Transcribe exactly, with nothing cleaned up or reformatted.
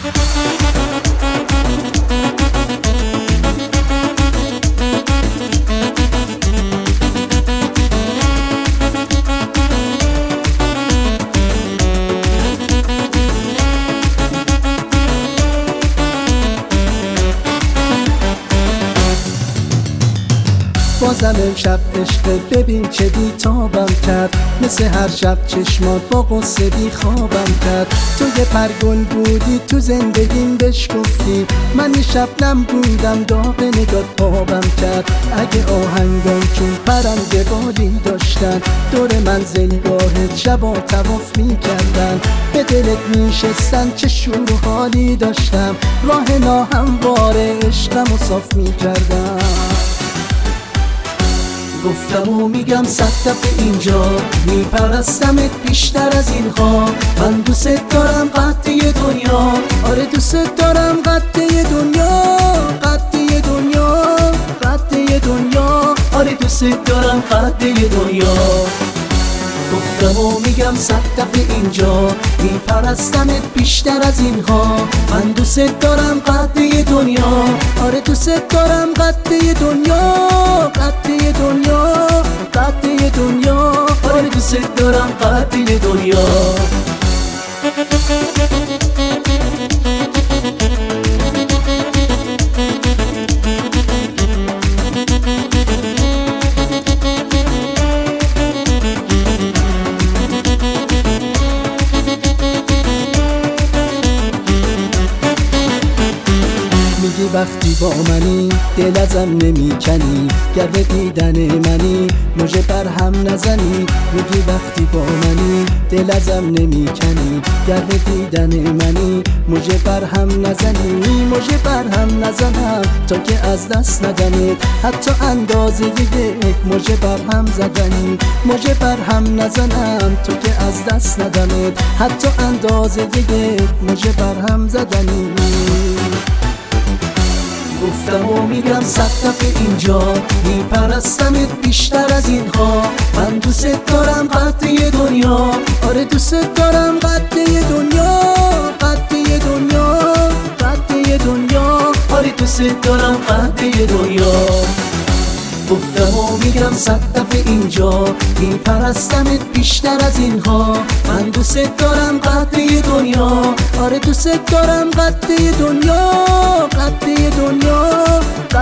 بازم امشب عشق ببین چه بیتابم کرد، مثل هر شب چشمات با قصه بی خوابم کرد. تو یه پرگل بودی تو زندگیم بشکفتی، من یه شبنم بودم داغ نگات پابم کرد. اگه آهنگان چون پرنده بالی داشتن، دور منزلگاهت شبا طواف میکردن، به دلت میشستن چه شور و حالی داشتم، راه ناهموار عشقم و صاف میکردم. گفتم و میگم صد دفعه اینجا، میپرستمت بیشتر از اینها. من دوست دارم قد دنیا، آره دوست دارم قد دنیا، قد دنیا، قد دنیا، آره دوست دارم قد دنیا. گفتم و میگم صد دفعه اینجا، میپرستمت بیشتر از اینها. من دوست دارم قد دنیا، آره دوست دارم قد دنیا، قد دنیا، قد دنیا، آره دوست دارم قد دنیا. میگی وقتی با منی دل ازم نمیکنی، گر به دیدن منی مژه بر هم نزنی. میگی وقتی با منی دل ازم نمیکنی، گر به دیدن منی مژه بر هم نزنی. مژه بر هم نزنم تا که از دست ندمت، حتی اندازه یک مژه بر هم زدنی. مژه بر هم نزنم تا که از دست ندمت، حتی اندازه یک مژه بر هم زدنی. گفتم و میگم صد دفعه اینجا، میپرستمت بیشتر از اینها. من دوست دارم قد دنیا، آره دوست دارم قد دنیا، قد دنیا، قد دنیا، آره دوست دارم قد دنیا. گفتم و میگم صد دفعه اینجا، میپرستمت بیشتر از اینها. من دوست دارم قد دنیا، آره دوست دارم قد دنیا، قد دنیا، قد